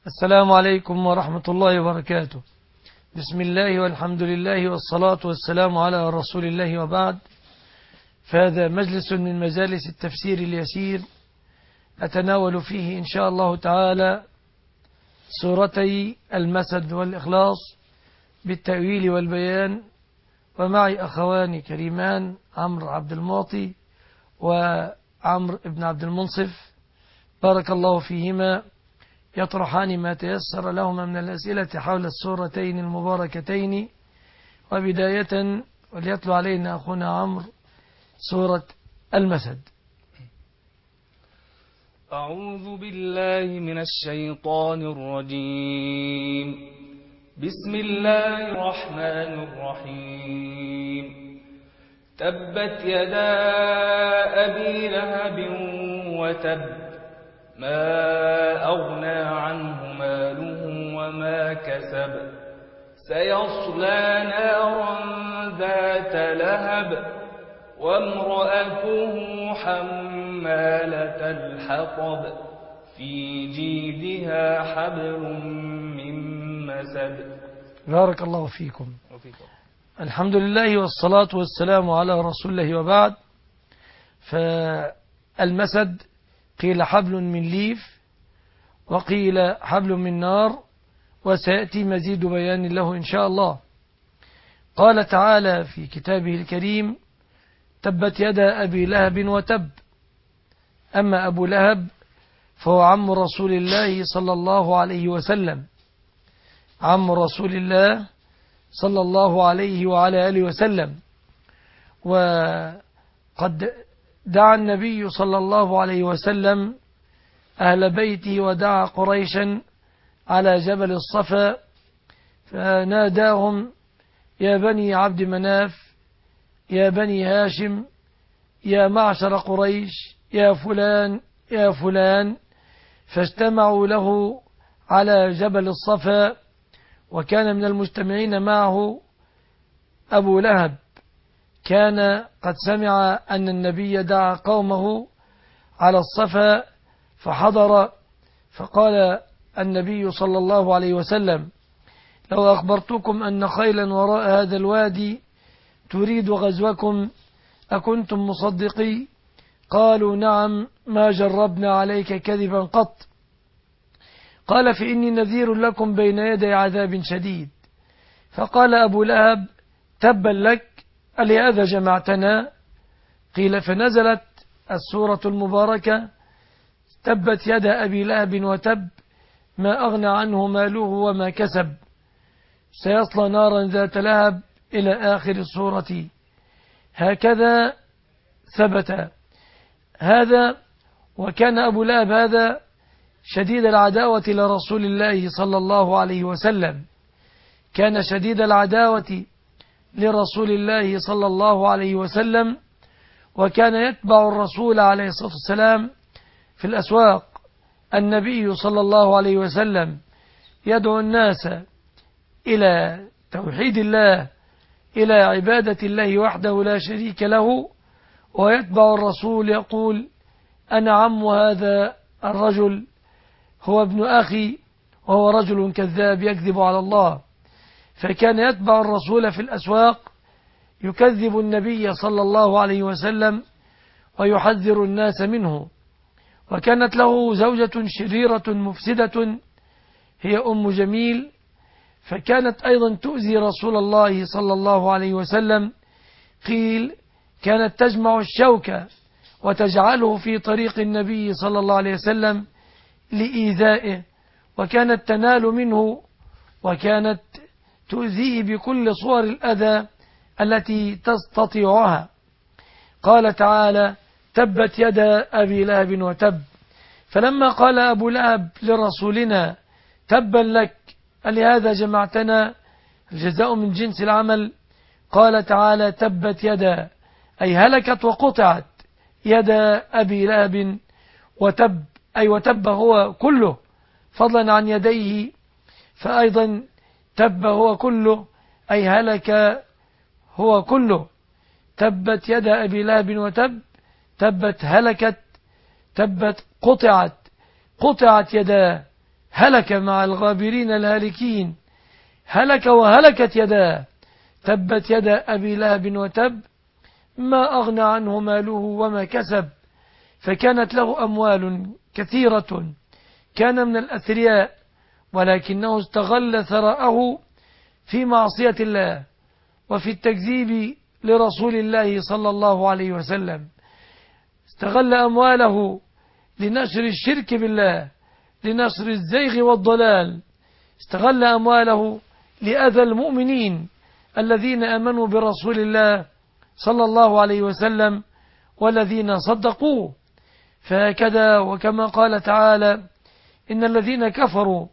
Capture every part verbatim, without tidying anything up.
السلام عليكم ورحمة الله وبركاته. بسم الله والحمد لله والصلاة والسلام على رسول الله وبعد. فهذا مجلس من مجالس التفسير اليسير أتناول فيه إن شاء الله تعالى سورتي المسد والإخلاص بالتأويل والبيان، ومعي أخواني كريمان عمرو عبد المعطي وعمرو ابن عبد المنصف بارك الله فيهما، يطرحان ما تيسر لهما من الأسئلة حول السورتين المباركتين. وبداية وليتلو علينا أخونا عمرو سورة المسد. أعوذ بالله من الشيطان الرجيم. بسم الله الرحمن الرحيم. تبت يدا أبي لهب وتب، ما أغنى عنه ماله وما كسب، سيصلى نارا ذات لهب وامرأته حمالة الحطب في جيدها حبل من مسد. بارك الله فيكم. الحمد لله والصلاة والسلام على رسول الله وبعد. فالمسد قيل حبل من ليف وقيل حبل من نار، وسيأتي مزيد بيان له إن شاء الله. قال تعالى في كتابه الكريم: تبت يدا أبي لهب وتب. أما أبو لهب فهو عم رسول الله صلى الله عليه وسلم، عم رسول الله صلى الله عليه وعلى آله وسلم. وقد دعا النبي صلى الله عليه وسلم أهل بيته ودعا قريشا على جبل الصفا، فناداهم: يا بني عبد مناف، يا بني هاشم، يا معشر قريش، يا فلان يا فلان، فاجتمعوا له على جبل الصفا. وكان من المجتمعين معه أبو لهب، كان قد سمع أن النبي دعا قومه على الصفا فحضر، فقال النبي صلى الله عليه وسلم: لو أخبرتكم أن خيلا وراء هذا الوادي تريد غزوكم أكنتم مصدقي؟ قالوا: نعم، ما جربنا عليك كذبا قط. قال: فإني نذير لكم بين يدي عذاب شديد. فقال أبو لهب: تبا لك، ألهذا جمعتنا؟ قيل: فنزلت السورة المباركة: تبت يدا أبي لهب وتب، ما أغنى عنه ماله وما كسب، سيصلى نارا ذات لهب، إلى آخر السورة. هكذا ثبت هذا. وكان أبو لهب هذا شديد العداوة لرسول الله صلى الله عليه وسلم، كان شديد العداوة لرسول الله صلى الله عليه وسلم، وكان يتبع الرسول عليه الصلاة والسلام في الأسواق. النبي صلى الله عليه وسلم يدعو الناس إلى توحيد الله، إلى عبادة الله وحده لا شريك له، ويتبع الرسول يقول: أنا عم هذا الرجل، هو ابن أخي، وهو رجل كذاب يكذب على الله. فكان يتبع الرسول في الأسواق يكذب النبي صلى الله عليه وسلم ويحذر الناس منه. وكانت له زوجة شريرة مفسدة هي أم جميل، فكانت أيضا تؤذي رسول الله صلى الله عليه وسلم. قيل: كانت تجمع الشوك وتجعله في طريق النبي صلى الله عليه وسلم لإيذائه، وكانت تنال منه، وكانت تؤذيه بكل صور الأذى التي تستطيعها. قال تعالى: تبت يدا أبي لهب وتب. فلما قال أبو لهب لرسولنا: تبا لك، ألهذا جمعتنا؟ الجزاء من جنس العمل. قال تعالى: تبت يدا، أي هلكت وقطعت يدا أبي لهب وتب، أي وتب هو كله، فضلا عن يديه، فأيضا تب هو كله، أي هلك هو كله. تبت يدا أبي لهب وتب، تبت هلكت، تبت قطعت، قطعت يداه، هلك مع الغابرين الهالكين، هلك وهلكت يداه، تبت يدا أبي لهب وتب، ما أغنى عنه ماله وما كسب. فكانت له أموال كثيرة، كان من الأثرياء، ولكنه استغل ثراءه في معصية الله وفي التكذيب لرسول الله صلى الله عليه وسلم. استغل أمواله لنشر الشرك بالله، لنشر الزيغ والضلال. استغل أمواله لأذى المؤمنين الذين آمنوا برسول الله صلى الله عليه وسلم والذين صدقوه. فهكذا وكما قال تعالى: إن الذين كفروا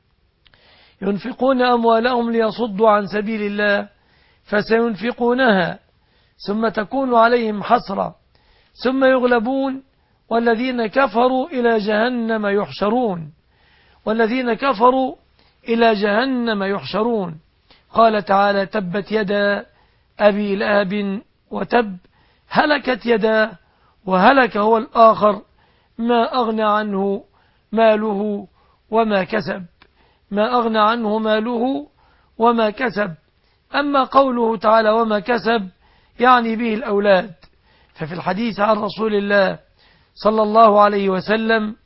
ينفقون أموالهم ليصدوا عن سبيل الله فسينفقونها ثم تكون عليهم حسرة ثم يغلبون والذين كفروا إلى جهنم يحشرون والذين كفروا إلى جهنم يحشرون. قال تعالى: تبت يدا أبي لهب وتب، هلكت يدا وهلك هو الآخر، ما أغنى عنه ماله وما كسب. ما أغنى عنه ماله وما كسب. أما قوله تعالى وما كسب يعني به الأولاد. ففي الحديث عن رسول الله صلى الله عليه وسلم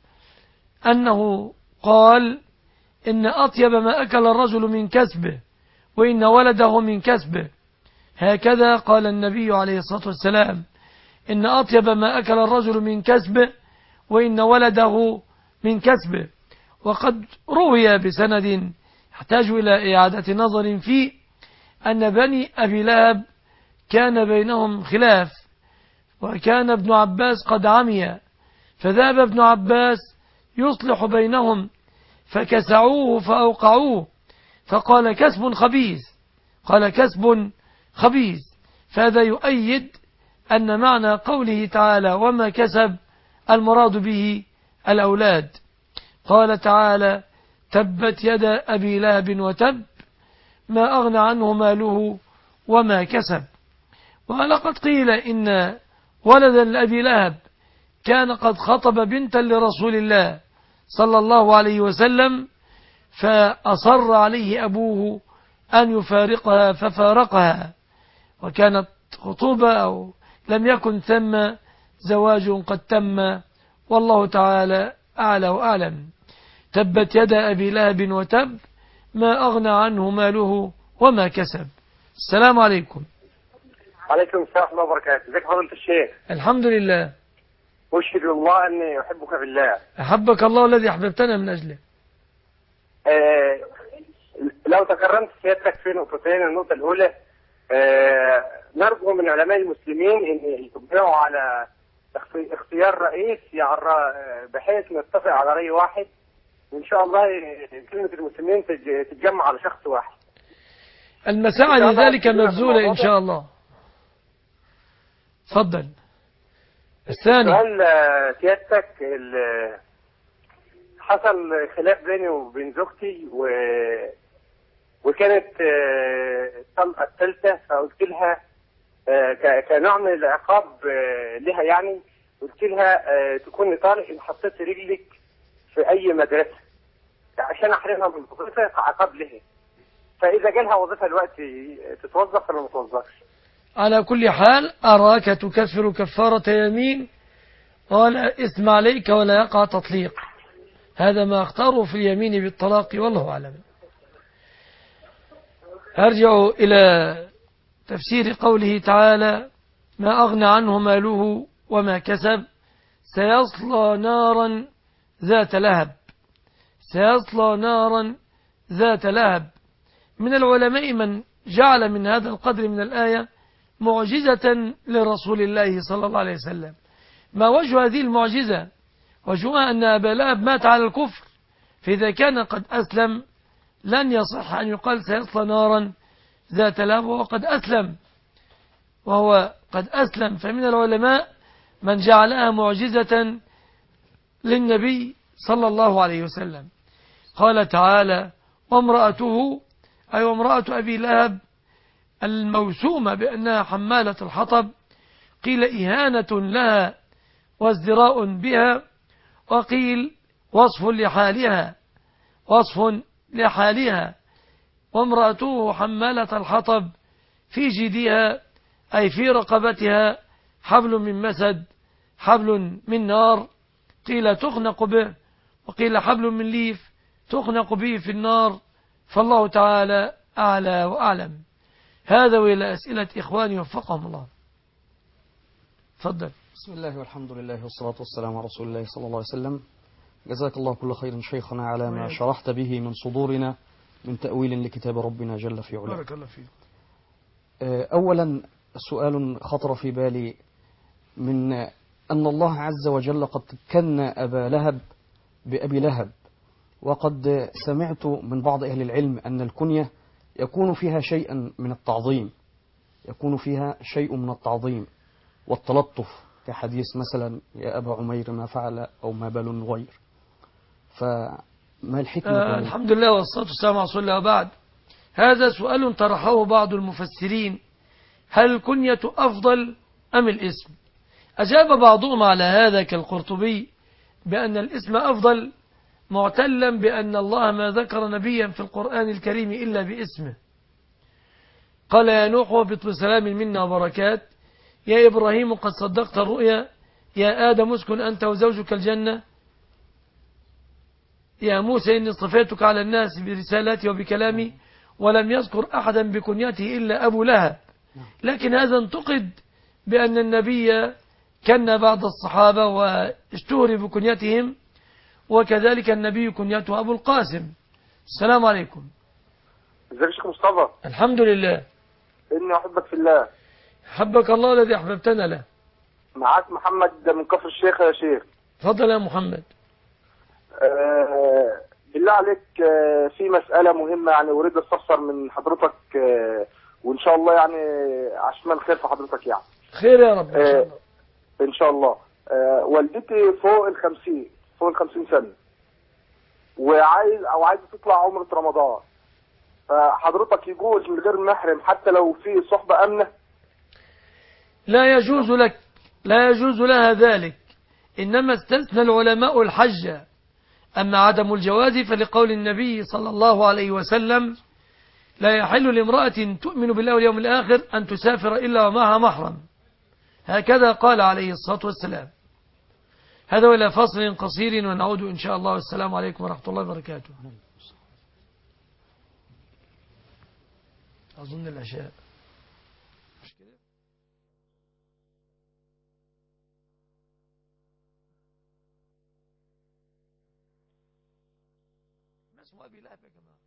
أنه قال: إن أطيب ما أكل الرجل من كسبه وإن ولده من كسبه. هكذا قال النبي عليه الصلاة والسلام: إن أطيب ما أكل الرجل من كسبه وإن ولده من كسبه. وقد روي بسند يحتاج إلى إعادة نظر فيه أن بني أبي لهب كان بينهم خلاف، وكان ابن عباس قد عمي، فذهب ابن عباس يصلح بينهم فكسعوه فأوقعوه، فقال: كسب خبيث. قال: كسب خبيث. فهذا يؤيد أن معنى قوله تعالى وما كسب المراد به الأولاد. قال تعالى: تبت يدا أبي لهب وتب، ما أغنى عنه ماله وما كسب. ولقد قيل إن ولدا لأبي لهب كان قد خطب بنتا لرسول الله صلى الله عليه وسلم، فأصر عليه أبوه أن يفارقها ففارقها، وكانت خطوبة أو لم يكن ثم زواج قد تم، والله تعالى أعلى وأعلم. تبت يدا أبي لهب وتب، ما أغنى عنه ماله وما كسب. السلام عليكم. عليكم السلام ورحمة الله وبركاته. ازيك فضيلة الشيخ؟ الحمد لله. أشهد الله أني أحبك بالله. أحبك الله الذي أحببتنا من أجله. آه لو تكرمت سيادتك في نقطتين. النقطة الأولى، آه نرجو من علماء المسلمين أن يتبعوا على اختيار رئيس بحيث نتفق على رأي واحد، وإن شاء الله كلمة المسلمين تتجمع على شخص واحد. المساعي لذلك مبذولة إن شاء الله. تفضل. الثاني، سؤال سيادتك، حصل خلاف بيني وبين زوجتي و... وكانت الطلقة الثالثة، فقلت لها كنوع من العقاب لها، يعني قلت لها تكوني طالق إن حطيت رجلك في أي مدرسة عشان أحرمها من وظيفة كعقاب لها. فإذا جالها وظيفة الوقت تتوظف ولا ما تتوظفش؟ على كل حال أراك تكفر كفارة يمين ولا إثم عليك ولا يقع تطليق. هذا ما اختاره في اليمين بالطلاق، والله أعلم. أرجع إلى تفسير قوله تعالى: ما أغنى عنه ماله وما كسب، سيصلى نارا ذات لهب. سيصلى نارا ذات لهب. من العلماء من جعل من هذا القدر من الآية معجزة لرسول الله صلى الله عليه وسلم. ما وجه هذه المعجزة؟ وجهها أن أبا لهب مات على الكفر، فإذا كان قد أسلم لن يصح أن يقال سيصلى نارا ذات لهب وهو قد أسلم وهو قد أسلم. فمن العلماء من جعلها معجزة للنبي صلى الله عليه وسلم. قال تعالى: وامرأته، أي وامرأة أبي لهب الموسومة بأنها حمالة الحطب، قيل إهانة لها وازدراء بها، وقيل وصف لحالها، وصف لحالها. وامرأته حمالة الحطب في جيدها أي في رقبتها حبل من مسد، حبل من نار، قيل تخنق به، وقيل حبل من ليف تخنق به في النار. فالله تعالى أعلى وأعلم. هذا وإلى أسئلة إخواني وفقهم الله. تفضل. بسم الله والحمد لله والصلاة والسلام على رسول الله صلى الله عليه وسلم. جزاك الله كل خير شيخنا على ما شرحت به من صدورنا من تأويل لكتاب ربنا جل في علاه. بارك الله فيك. أولا سؤال خطر في بالي، من أن الله عز وجل قد كن أبا لهب بأبي لهب، وقد سمعت من بعض أهل العلم أن الكنية يكون فيها شيئا من التعظيم، يكون فيها شيء من التعظيم والتلطف، كحديث مثلا يا أبا عمير ما فعل أو ما بال الغير. فما الحكمة؟ آه الحمد لله والصلاة والسلام على رسول الله. وبعد، هذا سؤال طرحه بعض المفسرين: هل الكنية أفضل أم الاسم؟ أجاب بعضهم على هذا كالقرطبي بأن الاسم أفضل، معتلا بأن الله ما ذكر نبيا في القرآن الكريم إلا باسمه. قال يا نوح وبط بسلام منا وبركات، يا إبراهيم قد صدقت الرؤيا، يا آدم اسكن أنت وزوجك الجنة، يا موسى إني اصطفيتك على الناس برسالتي وبكلامي. ولم يذكر أحدا بكنيته إلا أبو لهب. لكن هذا انتقد بأن النبي كان بعض الصحابة واشتهر بكنيتهم، وكذلك النبي كنيته أبو القاسم. السلام عليكم. ازيك يا شيخ مصطفى؟ الحمد لله. إني أحبك في الله. حبك الله الذي أحببتنا له. معاك محمد من كفر الشيخ يا شيخ. تفضل يا محمد. آه بالله عليك، آه في مسألة مهمة يعني أريد أستفسر من حضرتك، آه وإن شاء الله يعني عشمان خير في حضرتك يعني. خير يا رب إن شاء الله. آه إن شاء الله. آه والدتي فوق الخمسين فوق الخمسين سنة، وعايز أو عايزة تطلع عمرة رمضان، فحضرتك يجوز من غير محرم حتى لو في صحبة أمنة؟ لا يجوز لك، لا يجوز لها ذلك، إنما استثنى العلماء الحج. أما عدم الجواز فلقول النبي صلى الله عليه وسلم: لا يحل لامرأة تؤمن بالله واليوم الآخر أن تسافر إلا ومعها محرم. هكذا قال عليه الصلاة والسلام. هذا وإلى فصل قصير ونعود إن شاء الله. والسلام عليكم ورحمة الله وبركاته. أظن العشاء مش كده؟ ما اسمه أبي لهب يا جماعة؟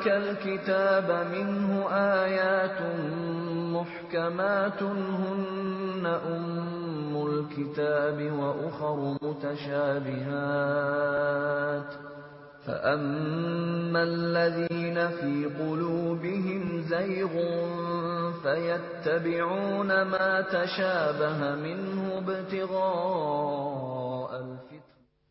ذلك الكتاب منه آيات محكمات هن أم الكتاب وأخر متشابهات فأما الذين في قلوبهم زيغ فيتبعون ما تشابه منه ابتغاء الفتنة.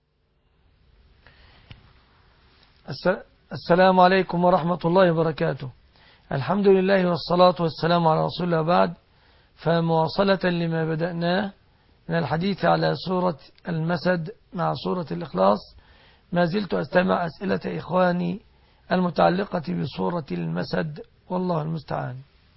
السلام عليكم ورحمة الله وبركاته. الحمد لله والصلاة والسلام على رسول الله بعد. فمواصلة لما بدأناه من الحديث على سورة المسد مع سورة الإخلاص، ما زلت أستمع أسئلة إخواني المتعلقة بسورة المسد، والله المستعان.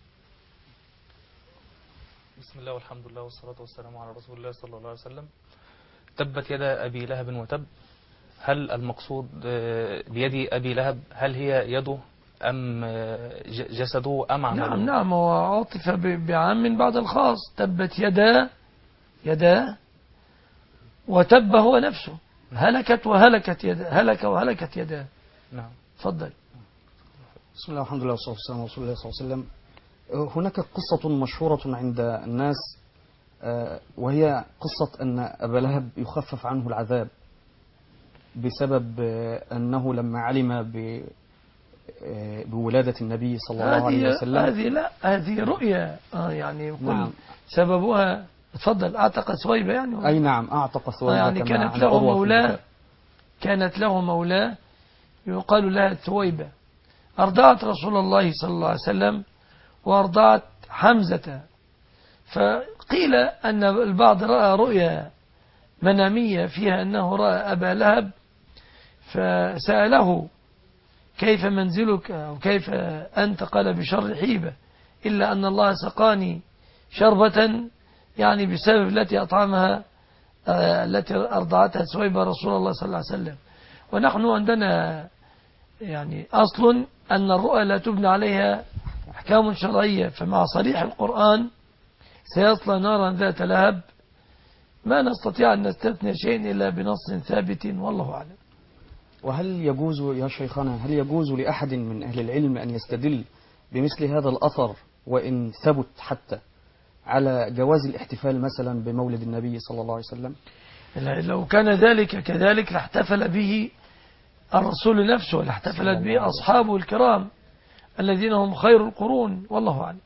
بسم الله والحمد لله والصلاة والسلام على رسول الله صلى الله عليه وسلم. تبت يدا أبي لهب وتب، هل المقصود بيد أبي لهب هل هي يده أم جسده أم عمله؟ نعم نعم، هو عاطف بعام بعد الخاص. تبت يدا يدا وتب هو نفسه، هلكت وهلكت يدا، هلك وهلكت يدا. نعم تفضل. بسم الله والحمد لله والصلاة والسلام على رسول الله صلى الله عليه وسلم. هناك قصة مشهورة عند الناس وهي قصة أن أبا لهب يخفف عنه العذاب بسبب أنه لما علم بولادة النبي صلى الله عليه وسلم. هذه لا هذه رؤيا آه يعني كل نعم. سببها. تفضل. أعتق ثويبة يعني. أي نعم أعتق ثويبة. يعني كانت له مولاه كانت له مولاه يقال لها ثويبة، أرضعت رسول الله صلى الله عليه وسلم وأرضعت حمزة. فقيل أن البعض رأى رؤيا منامية فيها أنه رأى أبا لهب، فسأله كيف منزلك أو كيف أنت؟ قال بشر حيبة، إلا أن الله سقاني شربة يعني بسبب التي أطعمها التي أرضعتها ثويبة رسول الله صلى الله عليه وسلم. ونحن عندنا يعني أصل أن الرؤى لا تبنى عليها أحكام شرعية، فمع صريح القرآن سيصلى نارا ذات لهب ما نستطيع أن نستثني شيء إلا بنص ثابت، والله أعلم. وهل يجوز يا شيخنا هل يجوز لأحد من أهل العلم أن يستدل بمثل هذا الأثر وإن ثبت حتى على جواز الاحتفال مثلا بمولد النبي صلى الله عليه وسلم؟ لو كان ذلك كذلك لاحتفل به الرسول نفسه، لاحتفلت به أصحابه الكرام الذين هم خير القرون، والله أعلم.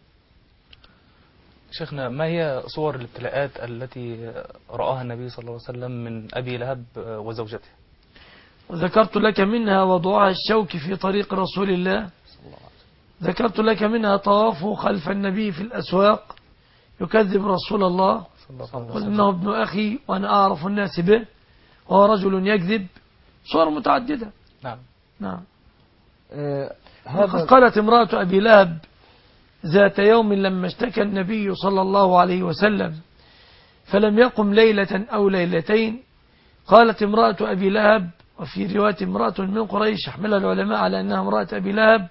شيخنا، ما هي صور الابتلاءات التي رآها النبي صلى الله عليه وسلم من أبي لهب وزوجته؟ وذكرت لك منها وضعها الشوك في طريق رسول الله، ذكرت لك منها طوافه خلف النبي في الأسواق يكذب رسول الله، قل إنه ابن أخي وأنا أعرف الناس به وهو رجل يكذب. صور متعددة. نعم نعم. آه هذا قالت امرأة أبي لهب ذات يوم لما اشتكى النبي صلى الله عليه وسلم فلم يقم ليلة أو ليلتين، قالت امرأة أبي لهب، وفي رواية امرأة من قريش احملها العلماء على أنها امرأة أبي لهب: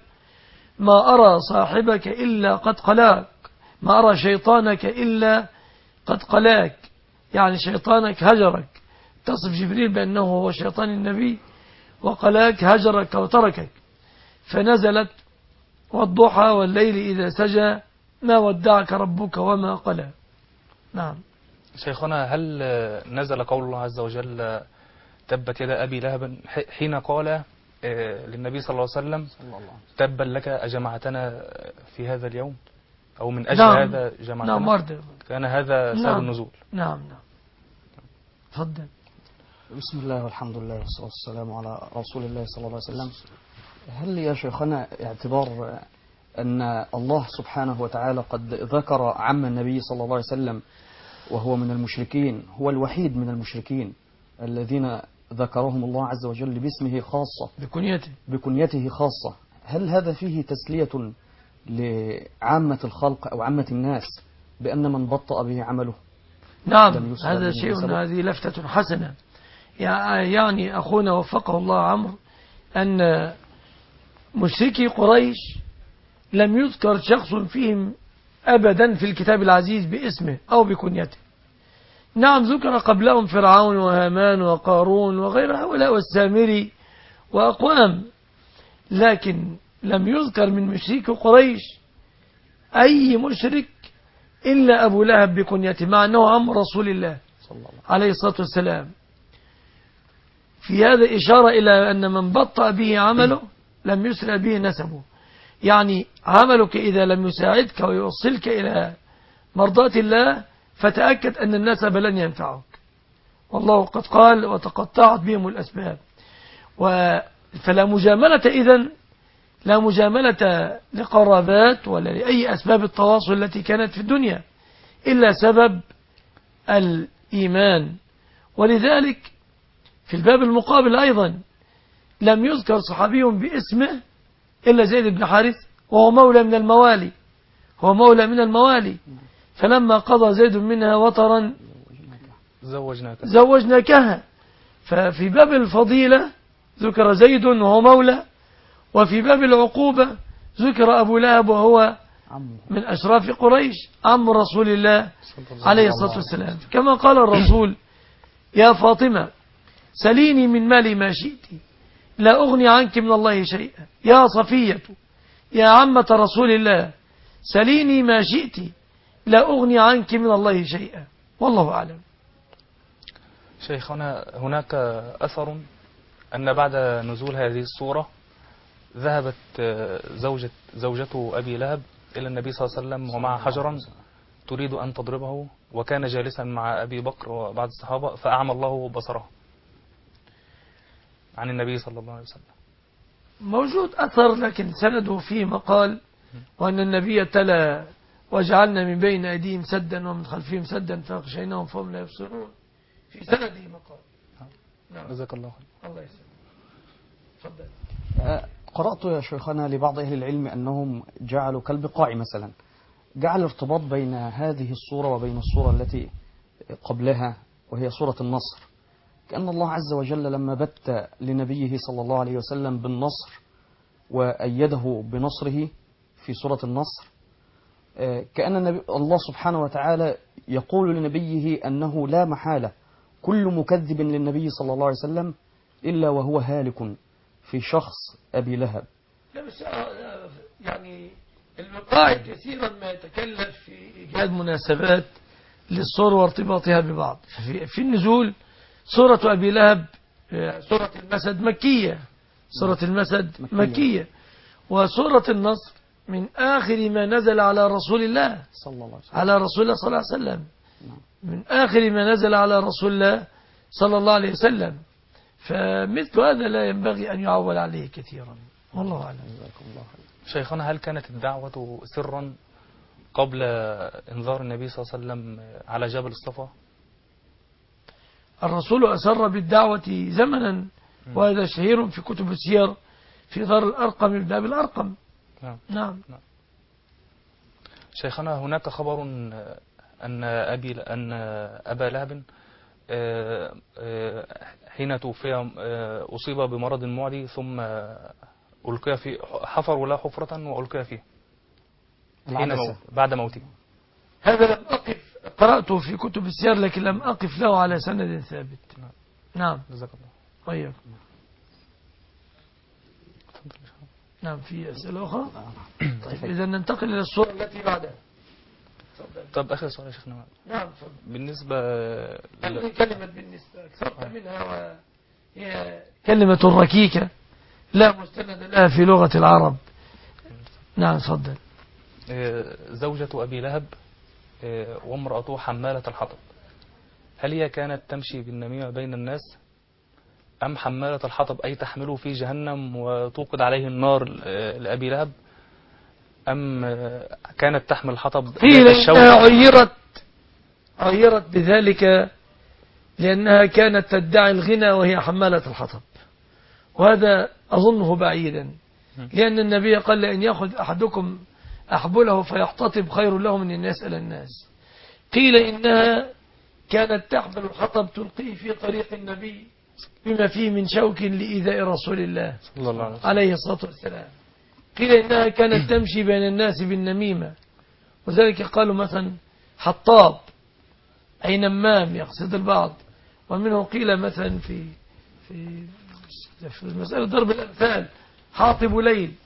ما أرى صاحبك إلا قد قلاك، ما أرى شيطانك إلا قد قلاك، يعني شيطانك هجرك. تصف جبريل بأنه هو شيطان النبي، وقلاك هجرك وتركك. فنزلت: والضحى والليل إذا سجى ما ودعك ربك وما قلى. نعم. شيخنا، هل نزل قول الله عز وجل تبت يد أبي لهب حين قال للنبي صلى الله عليه وسلم تبا لك أجمعتنا في هذا اليوم، أو من أجل نعم. هذا جمعتنا؟ نعم ورد. كان هذا سبب نعم. النزول. نعم نعم. تفضل. بسم الله والحمد لله والصلاة والسلام على رسول الله صلى الله عليه وسلم. هل يا شيخنا اعتبار أن الله سبحانه وتعالى قد ذكر عم النبي صلى الله عليه وسلم وهو من المشركين، هو الوحيد من المشركين الذين ذكرهم الله عز وجل باسمه خاصة، بكنيته بكنيته خاصة، هل هذا فيه تسلية لعامة الخلق أو عامة الناس بأن من بطأ به عمله؟ نعم، هذا شيء، هذه لفتة حسنة. يعني أخونا وفقه الله عمرو أن مشركي قريش لم يذكر شخص فيهم أبدا في الكتاب العزيز باسمه أو بكنيته. نعم، ذكر قبلهم فرعون وهامان وقارون وغير هؤلاء والسامري وأقوام، لكن لم يذكر من مشرك قريش أي مشرك إلا أبو لهب بكنيته، مع أنه عم رسول الله عليه الصلاة والسلام. في هذا إشارة إلى أن من بطأ به عمله لم يسرع به نسبه. يعني عملك إذا لم يساعدك ويوصلك إلى مرضاة الله فتأكد أن النسب لن ينفعك، والله قد قال وتقطعت بهم الأسباب. فلا مجاملة إذن، لا مجاملة لقرابات ولا لأي أسباب التواصل التي كانت في الدنيا إلا سبب الإيمان. ولذلك في الباب المقابل أيضا لم يذكر صحابي باسمه إلا زيد بن حارث، وهو مولى من الموالي، هو مولى من الموالي. فلما قضى زيد منها وطرا زوجناكها زوجناكها. ففي باب الفضيلة ذكر زيد وهو مولى، وفي باب العقوبة ذكر أبو لهب وهو من أشراف قريش عم رسول الله عليه الصلاة والسلام. كما قال الرسول: يا فاطمة سليني من مالي ما شئت لا أغني عنك من الله شيئا. يا صفية يا عمة رسول الله سليني ما شئت لا أغني عنك من الله شيئا. والله أعلم. شيخنا، هناك أثر أن بعد نزول هذه السورة ذهبت زوجة زوجته أبي لهب إلى النبي صلى الله عليه وسلم ومع حجرا تريد أن تضربه، وكان جالسا مع أبي بكر وبعض الصحابة فأعمى الله بصره عن النبي صلى الله عليه وسلم. موجود أثر لكن سنده فيه مقال، وأن النبي تلا: وجعلنا من بين أيديهم سدا ومن خلفهم سدا فأغشيناهم فهم لا يبصرون. في سنده مقال. نعم. جزاك الله خير. الله يسلمك. تفضل. قرأت يا شيخنا لبعض أهل العلم أنهم جعلوا كالبقاع مثلا، جعل ارتباط بين هذه الصورة وبين الصورة التي قبلها وهي صورة النصر، كأن الله عز وجل لما بت لنبيه صلى الله عليه وسلم بالنصر وأيده بنصره في سورة النصر، كأن النبي الله سبحانه وتعالى يقول لنبيه أنه لا محالة كل مكذب للنبي صلى الله عليه وسلم إلا وهو هالك في شخص أبي لهب. لا بس يعني البقاع كثيرا ما يتكلف في إيجاد مناسبات للصور وارتباطها ببعض. في, في النزول سورة أبي لهب سورة المسد مكية، سورة المسد مكية, مكية. وسورة النصر من آخر ما نزل على رسول الله صلى الله عليه وسلم على رسول الله صلى الله عليه وسلم من آخر ما نزل على رسول الله صلى الله عليه وسلم. فمثل هذا لا ينبغي أن يعول عليه كثيرا. والله أعلم. شيخنا، هل كانت الدعوة سرا قبل انذار النبي صلى الله عليه وسلم على جبل الصفا؟ الرسول أسر بالدعوة زمنا، وهذا شهير في كتب السير في دار الأرقم ابن أبي الأرقم. نعم. نعم. نعم. شيخنا، هناك خبر أن أبي أن أبا لهب حين توفي أصيب بمرض معدي ثم ألقي في حفروا له حفرة وألقي فيه حين مو بعد موته. هذا لم أقف قرأته في كتب السير لكن لم أقف له على سند ثابت. نعم. نعم. جزاك الله. طيب. نعم. في أسئلة أخرى؟ طيب إذا ننتقل إلى الصورة التي بعدها. طب آخر سؤال يا شيخنا. نعم تفضل. بالنسبة ل... كلمة بالنسبة أكثرت منها وهي كلمة ركيكة لا مستند لها في لغة العرب. نعم تفضل. زوجة أبي لهب وامرأته حمالة الحطب، هل هي كانت تمشي بالنميمة بين الناس أم حمالة الحطب أي تحمله في جهنم وتوقد عليه النار لأبي لهب، أم كانت تحمل الحطب قيل إنها عيرت عيرت بذلك لأنها كانت تدعي الغنى وهي حمالة الحطب، وهذا أظنه بعيدا، لأن النبي قال لأن يأخذ أحدكم أحبله فيحتطب خير له من أن يسأل الناس. قيل إنها كانت تحمل الحطب تلقيه في طريق النبي بما فيه من شوك لإيذاء رسول الله صلى الله عليه الصلاة والسلام. قيل إنها كانت تمشي بين الناس بالنميمة، وذلك قالوا مثلا حطاب أي نمام يقصد البعض. ومنه قيل مثلا في في في مسألة ضرب الأمثال حاطب ليل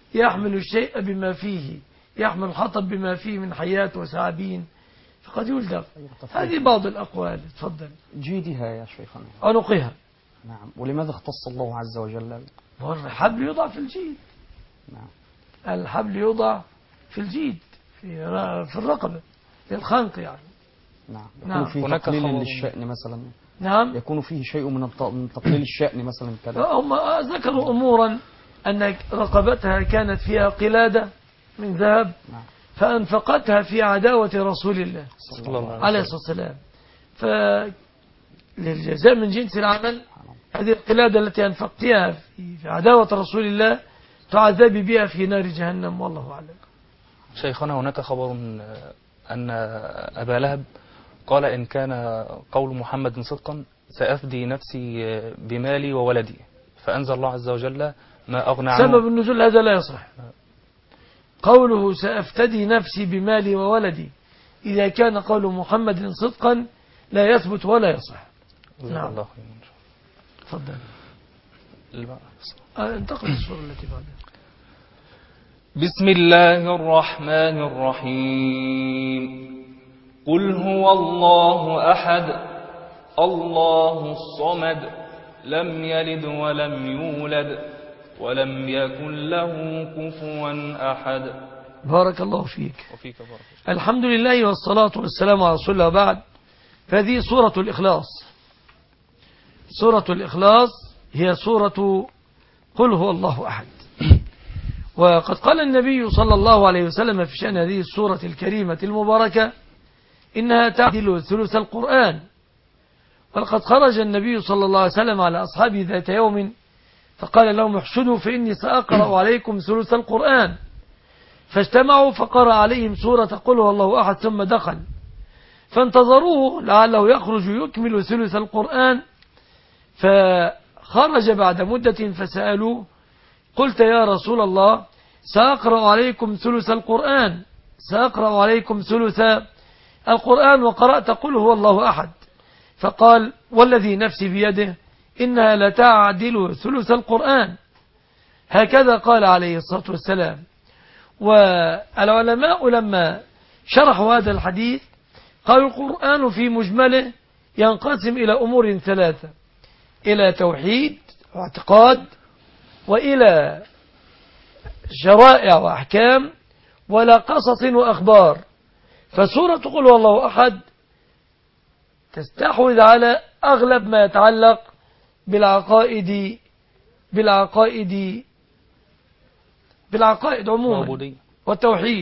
يحمل الشيء بما فيه، يحمل الحطب بما فيه من حيات وثعابين فقد يلدغ. هذه بعض الأقوال. تفضل. جيدها يا شيخنا. عنقها. نعم. ولماذا اختص الله عز وجل؟ هو الحبل يوضع في الجيد. نعم. الحبل يوضع في الجيد في في الرقبة للخنق يعني. نعم. يكون نعم. فيه هناك تقليل خبر- للشأن مثلا. نعم. يكون فيه شيء من الت- من تقليل الشأن مثلا كذا. هم ذكروا أمورا أن رقبتها كانت فيها قلادة من ذهب نعم. فأنفقتها في عداوة رسول الله صلى الله عليه عليه وسلم. الصلاة والسلام. فللجزاء من جنس العمل هذه القلادة التي أنفقتها في في عداوة رسول الله تعذبي بها في نار جهنم والله أعلم. شيخنا هناك خبر أن أبا لهب قال إن كان قول محمد صدقا سأفدي نفسي بمالي وولدي، فأنزل الله عز وجل ما أغنى عنه. سبب النزول هذا لا يصح. قوله سأفتدي نفسي بمالي وولدي إذا كان قول محمد صدقا لا يثبت ولا يصح. نعم. الله تفضل. خير. آه، انتقل الصورة التي بعدها. بسم الله الرحمن الرحيم. قل هو الله أحد الله الصمد لم يلد ولم يولد ولم يكن له كفوا أحد. بارك الله فيك. وفيك بارك. الحمد لله والصلاة والسلام على رسول الله بعد. فهذه سورة الإخلاص. سورة الإخلاص هي سورة قل هو الله أحد. وقد قال النبي صلى الله عليه وسلم في شأن هذه السورة الكريمة المباركة إنها تعدل ثلث القرآن. ولقد خرج النبي صلى الله عليه وسلم على أصحابه ذات يوم فقال لهم احشدوا فإني سأقرأ عليكم ثلث القرآن. فاجتمعوا فقرأ عليهم سورة قل هو الله أحد ثم دخل فانتظروه لعله يخرج يكمل ثلث القرآن. فخرج بعد مدة فسألوه قلت يا رسول الله سأقرأ عليكم ثلث القرآن سأقرأ عليكم ثلث القرآن وقرأت قل هو الله أحد. فقال والذي نفسي بيده إنها لتعدل ثلث القرآن. هكذا قال عليه الصلاة والسلام. والعلماء لما شرحوا هذا الحديث قالوا القرآن في مجمله ينقسم إلى أمور ثلاثة: إلى توحيد واعتقاد، وإلى شرائع وأحكام، ولا قصص وأخبار. فسورة قل هو الله أحد تستحوذ على أغلب ما يتعلق بالعقائد بالعقائد بالعقائد عموما والتوحيد.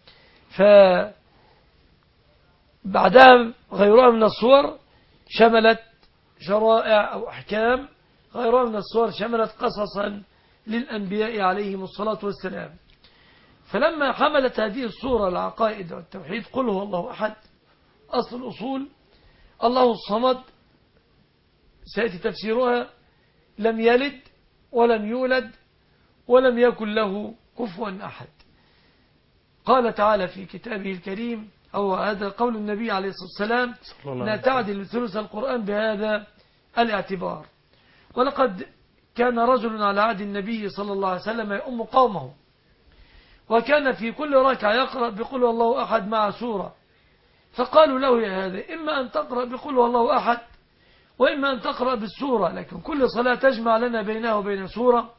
فبعدها غيرها من الصور شملت شرائع أو أحكام، غيرها من الصور شملت قصصا للأنبياء عليهم الصلاة والسلام. فلما حملت هذه الصورة العقائد والتوحيد قل هو الله أحد أصل الأصول الله الصمد سيأتي تفسيرها لم يلد ولم يولد ولم يكن له كفوا أحد. قال تعالى في كتابه الكريم أو هذا قول النبي عليه الصلاة والسلام لا تعدل ثلث القرآن بهذا الاعتبار. ولقد كان رجل على عهد النبي صلى الله عليه وسلم يؤم قومه وكان في كل ركعة يقرأ بقول الله أحد مع سورة. فقالوا له يا هذا إما أن تقرأ بقول الله أحد وإما أن تقرأ بالسورة، لكن كل صلاة تجمع لنا بينه وبين سورة.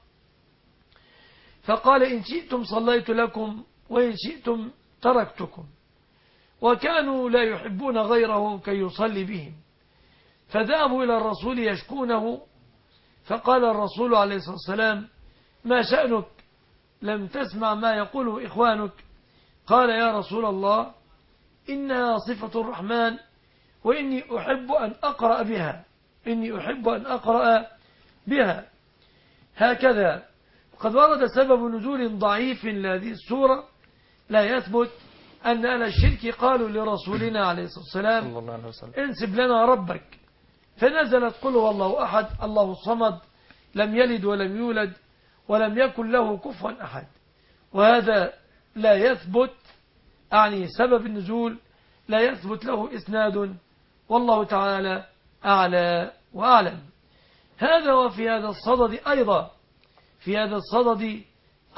فقال إن شئتم صليت لكم وإن شئتم تركتكم. وكانوا لا يحبون غيره كي يصلي بهم. فذهبوا إلى الرسول يشكونه فقال الرسول عليه الصلاة والسلام ما شأنك لم تسمع ما يقوله إخوانك؟ قال يا رسول الله إنها صفة الرحمن وإني أحب أن أقرأ بها إني أحب أن أقرأ بها. هكذا قد ورد سبب نزول ضعيف لهذه السورة لا يثبت أن أهل الشرك قالوا لرسولنا عليه الصلاة والسلام انسب لنا ربك، فنزلت قل هو الله أحد الله الصمد لم يلد ولم يولد ولم يكن له كفوا أحد. وهذا لا يثبت، أعني سبب النزول لا يثبت له إسناد، والله تعالى أعلى وأعلم. هذا وفي هذا الصدد أيضا في هذا الصدد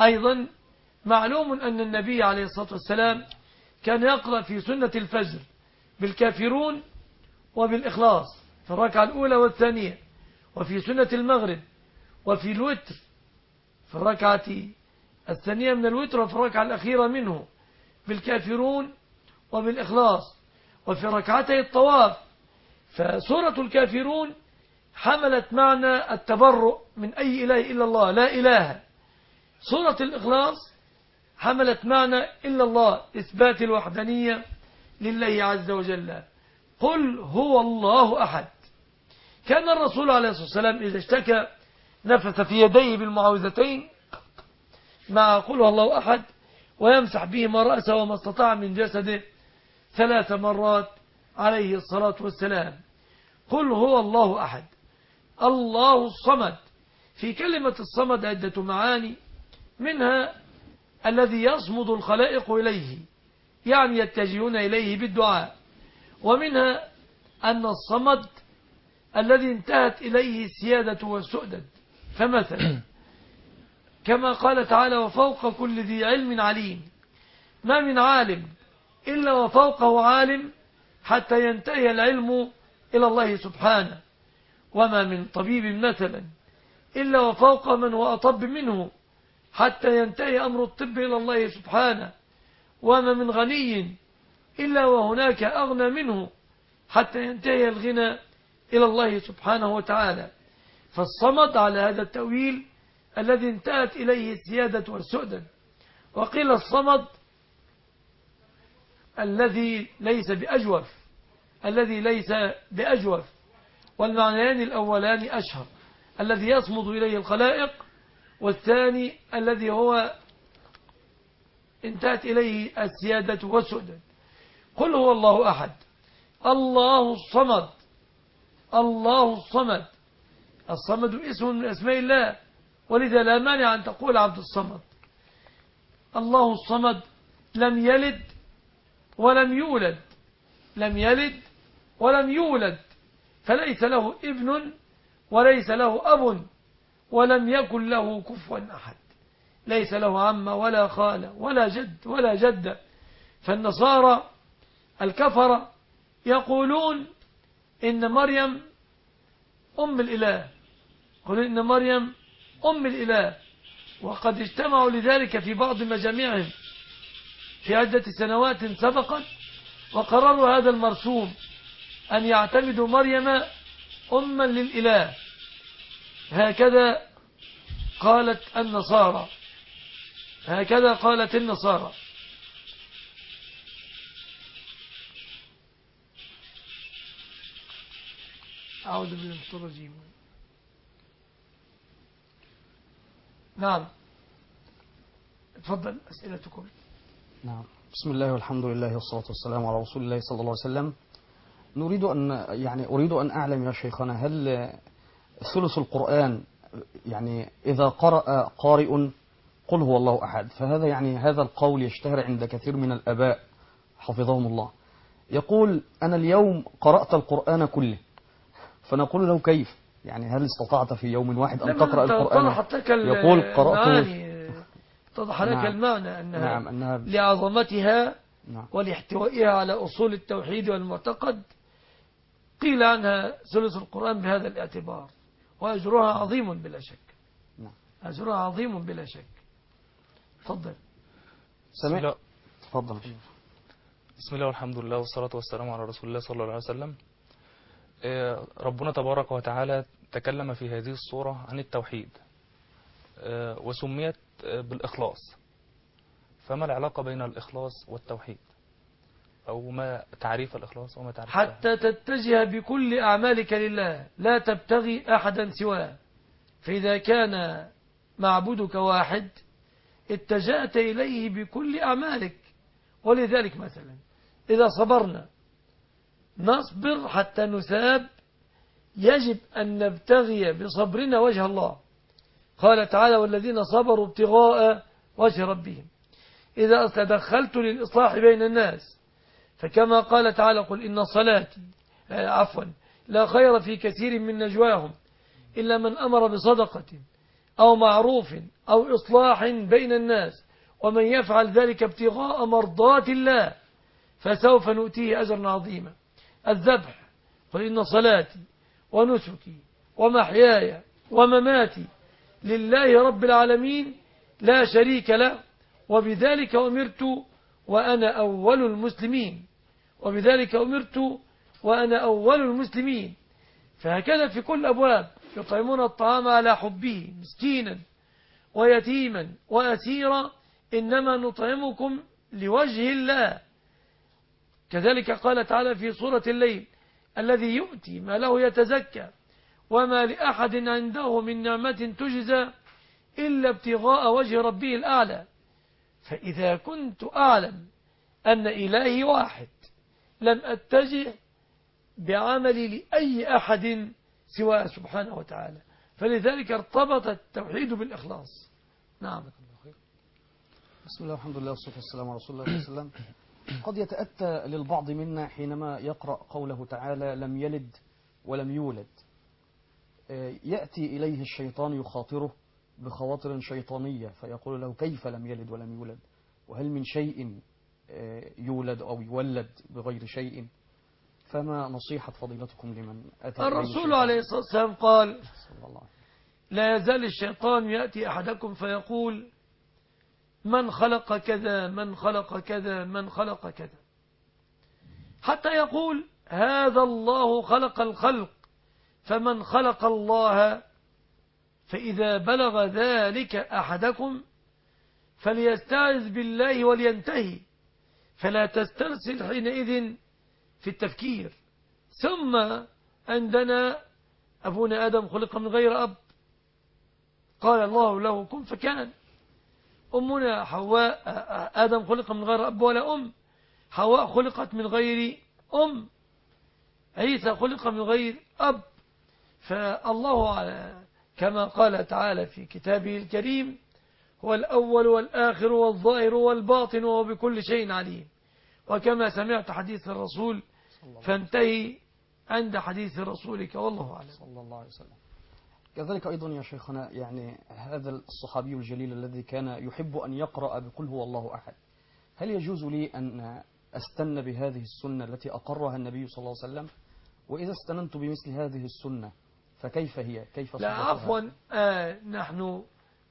أيضا معلوم أن النبي عليه الصلاة والسلام كان يقرأ في سنة الفجر بالكافرون وبالإخلاص في الركعة الأولى والثانية، وفي سنة المغرب وفي الوتر في الركعة الثانية من الوتر وفي الركعة الأخيرة منه بالكافرون وبالإخلاص، وفي ركعتي الطواف. فسورة الكافرون حملت معنى التبرؤ من أي إله إلا الله، لا إله. سورة الإخلاص حملت معنى إلا الله، إثبات الوحدانية لله عز وجل. قل هو الله أحد. كان الرسول عليه الصلاة والسلام إذا اشتكى نفث في يديه بالمعوذتين مع قل هو الله أحد، ويمسح بهما رأسه وما استطاع من جسده ثلاث مرات عليه الصلاة والسلام. قل هو الله أحد، الله الصمد. في كلمة الصمد عدة معاني، منها الذي يصمد الخلائق إليه، يعني يتجهون إليه بالدعاء، ومنها أن الصمد الذي انتهت إليه السيادة والسؤدد. فمثلا كما قال تعالى وفوق كل ذي علم عليم، ما من عالم إلا وفوقه عالم حتى ينتهي العلم إلى الله سبحانه، وما من طبيب مثلا إلا وفوق من هو أطب منه حتى ينتهي أمر الطب إلى الله سبحانه، وما من غني إلا وهناك أغنى منه حتى ينتهي الغنى إلى الله سبحانه وتعالى. فالصمد على هذا التأويل الذي انتهت إليه السيادة والسؤدد. وقيل الصمد الذي ليس بأجوف، الذي ليس بأجوف، والمعنيان الأولان أشهر، الذي يصمد إليه الخلائق، والثاني الذي هو انتهت إليه السيادة والسؤدد. قل هو الله أحد، الله الصمد. الله الصمد، الصمد اسم من أسماء الله، ولذا لا مانع أن تقول عبد الصمد. الله الصمد لم يلد ولم يولد، لم يلد ولم يولد، فليس له ابن وليس له أب ولم يكن له كفوا أحد، ليس له عم ولا خالة ولا جد ولا جدة. فالنصارى الكفرة يقولون إن مريم أم الإله، يقولون إن مريم أم الإله، وقد اجتمعوا لذلك في بعض مجامعهم في عدة سنوات سبقت، وقرروا هذا المرسوم أن يعتمدوا مريم أما للإله. هكذا قالت النصارى، هكذا قالت النصارى. أعوذ بالله من الشيطان الرجيم. نعم، تفضل أسئلتكم. نعم، بسم الله والحمد لله والصلاة والسلام على رسول الله صلى الله عليه وسلم. نريد أن يعني أريد أن أعلم يا شيخنا، هل ثلث القرآن يعني إذا قرأ قارئ قل هو الله أحد، فهذا يعني هذا القول يشتهر عند كثير من الآباء حفظهم الله، يقول أنا اليوم قرأت القرآن كله، فنقول له كيف يعني هل استطعت في يوم واحد أن تقرأ القرآن؟ يقول قرأته. اتضح لك المعنى أنها, نعم أنها لعظمتها نعم ولاحتوائها على أصول التوحيد والمعتقد قيل عنها ثلث القرآن بهذا الاعتبار، وأجرها عظيم بلا شك. نعم أجرها عظيم بلا شك. تفضل. سمع. تفضل. بسم الله والحمد لله والصلاة والسلام على رسول الله صلى الله عليه وسلم. ربنا تبارك وتعالى تكلم في هذه السورة عن التوحيد وسميت بالإخلاص، فما العلاقة بين الإخلاص والتوحيد، أو ما تعريف الإخلاص وما تعريف حتى التوحيد؟ تتجه بكل أعمالك لله، لا تبتغي أحدا سواه. فإذا كان معبودك واحد اتجأت إليه بكل أعمالك. ولذلك مثلا إذا صبرنا نصبر حتى نثاب، يجب أن نبتغي بصبرنا وجه الله. قال تعالى والذين صبروا ابتغاء وجه ربهم. إذا تدخلت للإصلاح بين الناس، فكما قال تعالى قل إن صلاتي آه عفوا لا خير في كثير من نجواهم إلا من أمر بصدقة أو معروف أو إصلاح بين الناس، ومن يفعل ذلك ابتغاء مرضات الله فسوف نؤتيه أجرا عظيما. الذبح: قل إن صلاتي ونسكي ومحياي ومماتي لله رب العالمين لا شريك له وبذلك أمرت وأنا أول المسلمين وبذلك أمرت وأنا أول المسلمين. فهكذا في كل أبواب: يطعمون الطعام على حبه مسكينا ويتيما وأسيرا إنما نطعمكم لوجه الله. كذلك قال تعالى في سورة الليل: الذي يؤتي ما له يتزكى وما لأحد عنده من نعمة تجزى إلا ابتغاء وجه ربه الأعلى. فإذا كنت أعلم أن إلهي واحد لم أتجه بعملي لأي أحد سواه سبحانه وتعالى، فلذلك ارتبط التوحيد بالإخلاص. نعم. بسم الله والحمد لله والصلاة والسلام على رسول الله صلى الله عليه وسلم. قد يتأتى للبعض منا حينما يقرأ قوله تعالى: لم يلد ولم يولد، يأتي إليه الشيطان يخاطره بخواطر شيطانية فيقول له: كيف لم يلد ولم يولد؟ وهل من شيء يولد أو يولد بغير شيء؟ فما نصيحة فضيلتكم لمن أتى الرسول عليه الصلاة والسلام قال: صلى الله عليه وسلم: لا يزال الشيطان يأتي أحدكم فيقول: من خلق كذا من خلق كذا من خلق كذا، حتى يقول: هذا الله خلق الخلق فمن خلق الله. فإذا بلغ ذلك أحدكم فليستعذ بالله ولينتهي، فلا تسترسل حينئذ في التفكير. ثم عندنا أبونا آدم خلق من غير أب، قال الله له كن فكان. أمنا حواء، آدم خلق من غير أب ولا أم، حواء خلقت من غير أم، عيسى خلق من غير أب. فالله على كما قال تعالى في كتابه الكريم: هو الأول والآخر والظاهر والباطن وهو بكل شيء عليم. وكما سمعت حديث الرسول فانتهي عند حديث رسولك والله أعلم. صلى الله عليه وسلم. كذلك أيضا يا شيخنا، يعني هذا الصحابي الجليل الذي كان يحب أن يقرأ بقل هو الله أحد، هل يجوز لي أن أستن بهذه السنة التي أقرها النبي صلى الله عليه وسلم؟ وإذا استننت بمثل هذه السنة فكيف هي؟ كيف لا عفوا، آه نحن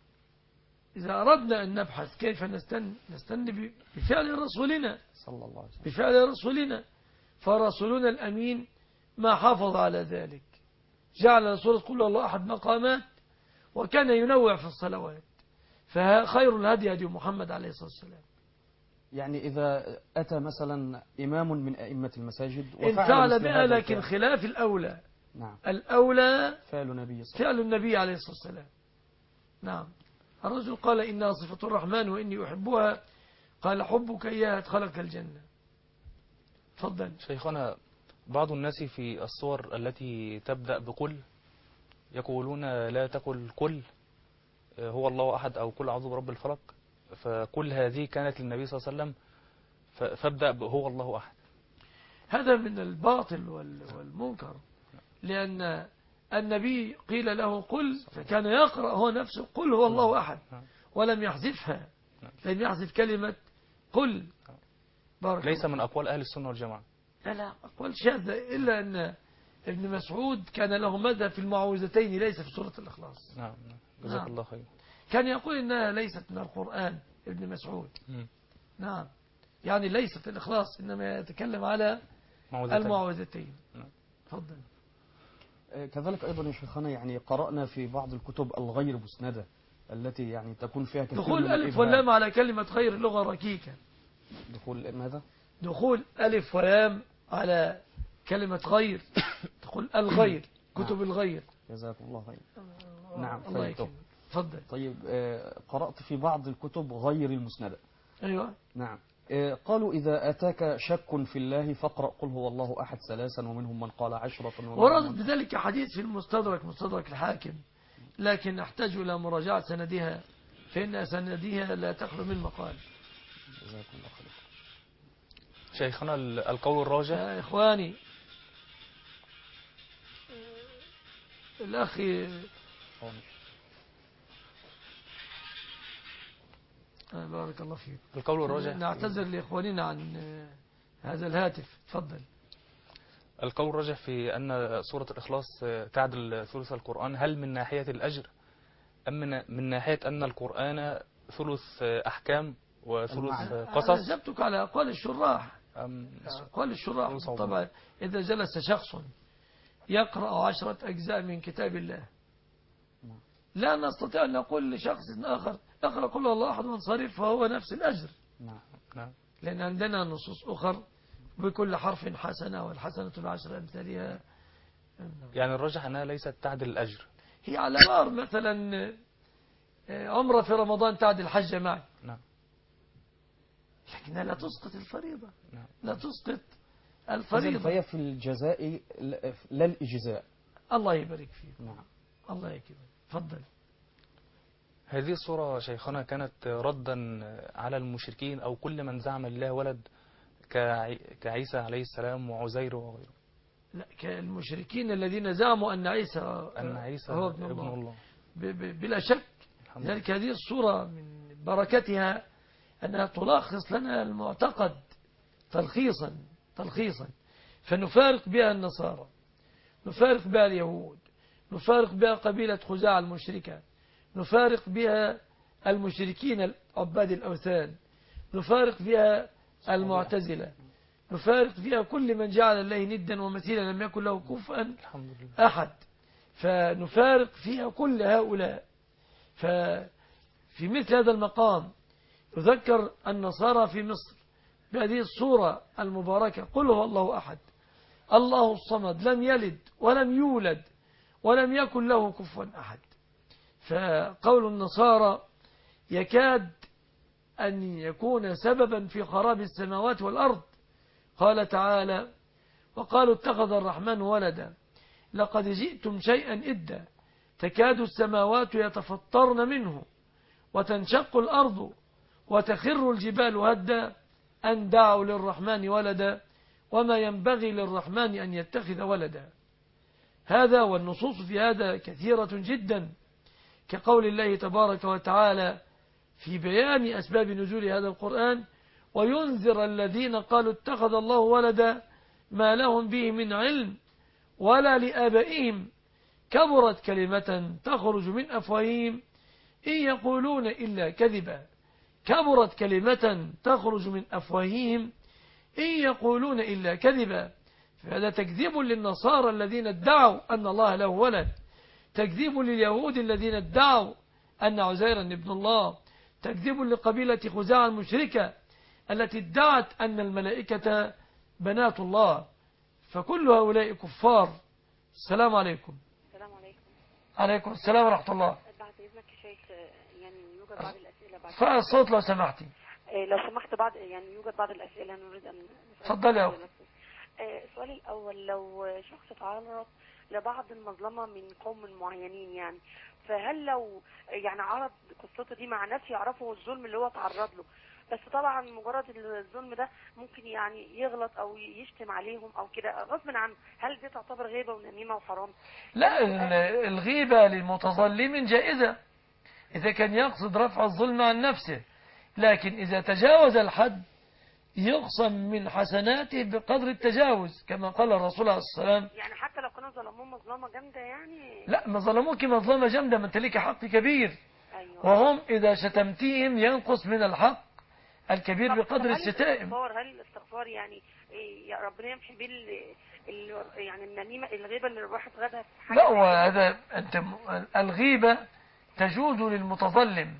إذا أردنا أن نبحث كيف نستن نستن بفعل رسولنا صلى الله عليه وسلم، بفعل رسولنا. فرسولنا الأمين ما حافظ على ذلك، جعل سورة قل الله أحد مقامات، وكان ينوع في الصلوات. فخير الهدي هدي محمد عليه الصلاة والسلام. يعني إذا أتى مثلا إمام من أئمة المساجد إن فعل بها، لكن خلاف الأولى. نعم. الأولى فعل النبي صلى فعل النبي عليه الصلاة والسلام. نعم. الرجل قال: إنها صفة الرحمن وإني أحبها، قال: حبك إياها أدخلك الجنة. تفضل. شيخنا، بعض الناس في الصور التي تبدأ بقل يقولون لا تقل قل هو الله أحد أو قل أعوذ برب الفلق، فكل هذه كانت للنبي صلى الله عليه وسلم، فابدأ هو الله أحد. هذا من الباطل والمنكر، لأن النبي قيل له قل فكان يقرأ هو نفسه قل هو الله أحد، ولم يحذفها، لم يحذف كلمة قل. ليس من أقوال أهل السنة والجماعة. لا لا، أقوال شاذة، إلا أن ابن مسعود كان له مذهب في المعوذتين ليس في سورة الإخلاص. نعم. جزاك الله خير. كان يقول إنها ليست من القرآن ابن مسعود. م. نعم، يعني ليست الإخلاص، إنما يتكلم على المعوذتين. تفضل. كذلك أيضا يا شيخنا، يعني قرأنا في بعض الكتب الغير مسندة التي يعني تكون فيها كثير دخول من ألف ولام على كلمة غير لغة ركيكة. دخول ماذا؟ دخول ألف ولام على كلمة غير، تقول الغير، كتب الغير. جزاكم الله خير. نعم. الله يكرمك. تفضل. طيب، قرأت في بعض الكتب غير المسندة. أيوة. نعم. قالوا إذا أتاك شك في الله فاقرأ قل هو الله أحد ثلاثا، ومنهم من قال عشرة. ورد بذلك حديث في المستدرك، مستدرك الحاكم، لكن نحتاج إلى مراجعة سندها، فإن سندها لا تخلو من مقال. جزاكم الله خير. شيخنا، القول الراجح يا إخواني، الأخ آه بارك الله فيك. القول الراجح نعتذر لإخواننا عن هذا الهاتف. تفضل. القول الراجح في أن سورة الإخلاص تعدل ثلث القرآن، هل من ناحية الأجر أم من, من ناحية أن القرآن ثلث أحكام وثلث قصص؟ أنا أجبتك على أقوال الشراح. أم أقوال الشراح طبعا. إذا جلس شخص يقرأ عشرة أجزاء من كتاب الله لا نستطيع أن نقول لشخص آخر اقرأ قل الله أحد وانصرف فهو نفس الأجر. نعم. لأن عندنا نصوص أخر بكل حرف حسنة والحسنة بعشر أمثالها. يعني الراجح أنها ليست تعدل الأجر. هي على نار مثلا عمرة في رمضان تعدل حجة معي. نعم. لكنها لا تسقط الفريضة. نعم. لا تسقط الفريضة. فهي في الجزاء لا الإجزاء. الله يبارك فيك. نعم. الله يكرمك. تفضل. هذه الصورة شيخنا كانت ردا على المشركين أو كل من زعم الله ولد كعيسى عليه السلام وعزير وغيره. لا، كالمشركين الذين زعموا أن عيسى أن عيسى هو ابن ابن الله, الله. بلا شك. لذلك هذه الصورة من بركتها أنها تلخص لنا المعتقد تلخيصا تلخيصا فنفارق بها النصارى، نفارق بها اليهود، نفارق بها قبيلة خزاعة المشركة، نفارق بها المشركين عباد الأوثان، نفارق بها المعتزلة، نفارق فيها كل من جعل الله ندا ومثيلا لم يكن له كفءا أحد، فنفارق فيها كل هؤلاء. ففي مثل هذا المقام يذكر النصارى في مصر بهذه الصورة المباركة: قل هو الله أحد الله الصمد لم يلد ولم يولد ولم يكن له كفوا أحد. فقول النصارى يكاد أن يكون سببا في خراب السماوات والأرض. قال تعالى: وقالوا اتخذ الرحمن ولدا لقد جئتم شيئا إدا تكاد السماوات يتفطرن منه وتنشق الأرض وتخر الجبال هدا أن دعوا للرحمن ولدا وما ينبغي للرحمن أن يتخذ ولدا. هذا والنصوص في هذا كثيرة جدا، كقول الله تبارك وتعالى في بيان أسباب نزول هذا القرآن: وينذر الذين قالوا اتخذ الله ولدا ما لهم به من علم ولا لآبائهم كبرت كلمة تخرج من أفواههم إن يقولون إلا كذبا. كبرت كلمة تخرج من أفواههم إن يقولون إلا كذبا. فهذا تكذيب للنصارى الذين ادعوا أن الله له ولد، تكذيب لليهود الذين ادعوا أن عزيرا ابن الله، تكذيب لقبيلة خزاعة المشركة التي ادعت أن الملائكة بنات الله. فكل هؤلاء كفار. السلام عليكم. السلام عليكم. عليكم السلام ورحمة الله. بعد إذنك يا شيخ، يعني يوجد بعض الأسئلة بعد ارفع الصوت لو سمحتي. لو سمحت، بعض يعني يوجد بعض الأسئلة نريد أن تفضلي يا أخي. السؤال الأول: لو شخص تعرض لبعض المظلمة من قوم معينين، يعني فهل لو يعني عرض قصته دي مع ناس يعرفوا الظلم اللي هو تعرض له، بس طبعا مجرد الظلم ده ممكن يعني يغلط أو يشتم عليهم أو كده غصب عنه، هل دي تعتبر غيبة ونميمة وحرام؟ لا، الغيبة للمتظلم جائزة إذا كان يقصد رفع الظلم عن نفسه، لكن إذا تجاوز الحد يقسم من حسناته بقدر التجاوز كما قال الرسول عليه الصلاة والسلام. يعني حتى لو كانوا ظلموه مظلمة جامدة يعني؟ لا، ما ظلموك مظلمة جامدة، ما انت ليك حق كبير. أيوة. وهم إذا شتمتيهم ينقص من الحق الكبير بقدر الستائم. هل الاستغفار يعني يا ربنا يمحي بيه يعني النميمة الغيبة اللي الواحد غدها في حاجة؟ لا، وهذا أنت الغيبة تجوز للمتظلم.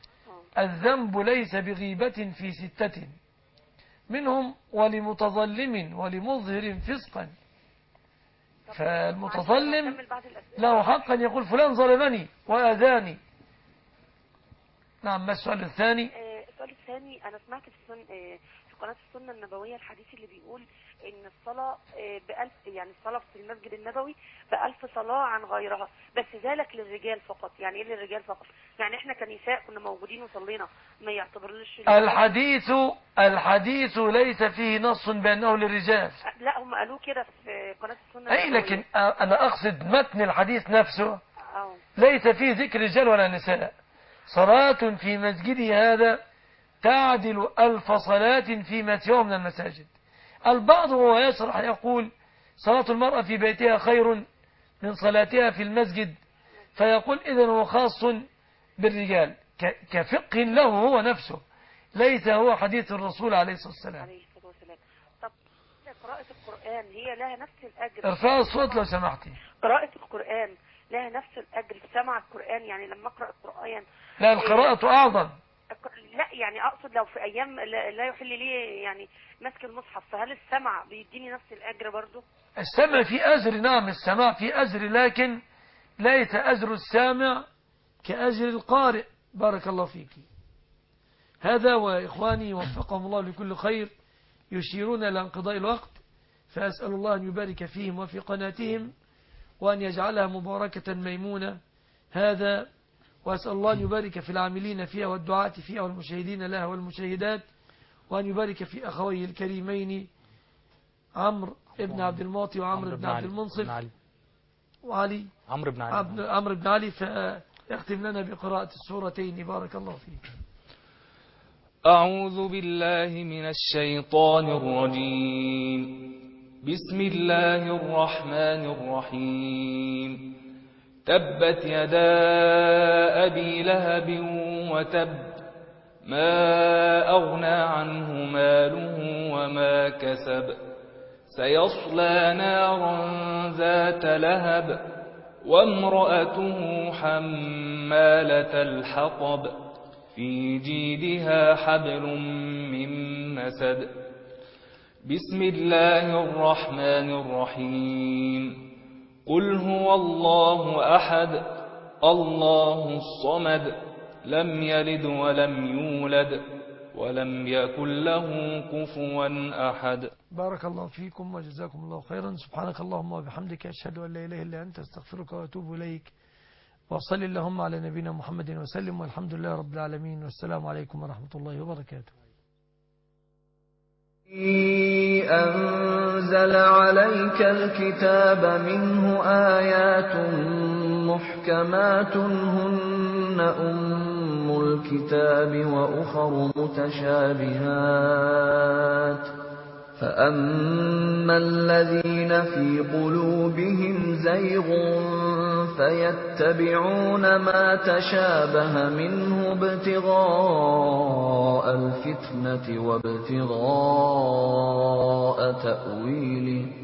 الذنب ليس بغيبة في ستة منهم ولمتظلم ولمظهر فسقا. فالمتظلم له حقا يقول فلان ظلمني وأذاني. نعم. ما السؤال الثاني؟ السؤال الثاني: أنا سمعت في السن في قناة السنة النبوية الحديث اللي بيقول إن الصلاة بألف، يعني الصلاة في المسجد النبوي بألف صلاة عن غيرها، بس ذلك للرجال فقط. يعني إيه للرجال فقط؟ يعني إحنا كنساء كنا موجودين وصلينا ما يعتبرلش الحديث الحديث ليس فيه نص بأنه للرجال. لا، هم قالوا كده في قناة السنة أي، النبوية. لكن أنا أقصد متن الحديث نفسه أو. ليس فيه ذكر رجال ولا نساء. صلاة في مسجدي هذا تعدل ألف صلاة فيما سواه من المساجد. البعض وهو يشرح يقول صلاة المرأة في بيتها خير من صلاتها في المسجد، فيقول إذن هو خاص بالرجال كفقه له هو نفسه، ليس هو حديث الرسول عليه الصلاة والسلام. عليه الصلاة والسلام. طب قراءة القرآن هي لها نفس الأجر؟ ارفع الصوت لو سمحتي. قراءة القرآن لها نفس الأجر في سمع القرآن؟ يعني لما أقرأ القرآن لا، القراءة أعظم. لا يعني أقصد لو في أيام لا يحل لي يعني مسك المصحف، فهل السمع بيديني نفس الأجر برضو؟ السمع في أجر، نعم السماع في أجر، لكن ليس أجر السامع كأجر القارئ. بارك الله فيك. هذا وإخواني وفقهم الله لكل خير يشيرون إلى انقضاء الوقت، فأسأل الله أن يبارك فيهم وفي قناتهم وأن يجعلها مباركة ميمونة. هذا وأسأل الله أن يبارك في العاملين فيها والدعاة فيها والمشاهدين لها والمشاهدات، وأن يبارك في أخويه الكريمين عمرو ابن عبد المعطي وعمرو بن عبد المنصف وعلي عمرو بن علي عمرو بن علي. فاختم لنا بقراءة السورتين بارك الله فيك. أعوذ بالله من الشيطان الرجيم. بسم الله الرحمن الرحيم. تبت يدا أبي لهب وتب، ما أغنى عنه ماله وما كسب، سيصلى نارا ذات لهب، وامرأته حمالة الحطب، في جيدها حبل من مسد. بسم الله الرحمن الرحيم. قل هو الله أحد الله الصمد، لم يلد ولم يولد ولم يكن له كفوا أحد. بارك الله فيكم وجزاكم الله خيرا. سبحانك اللهم وبحمدك، أشهد أن لا إله إلا أنت، استغفرك وأتوب إليك. وصل اللهم على نبينا محمد وسلم، والحمد لله رب العالمين، والسلام عليكم ورحمة الله وبركاته. أنزل عليك الكتاب منه آيات محكمات هن أم الكتاب وأخر متشابهات، فأما الذين في قلوبهم زيغ فيتبعون ما تشابه منه ابتغاء الفتنة وابتغاء تأويله،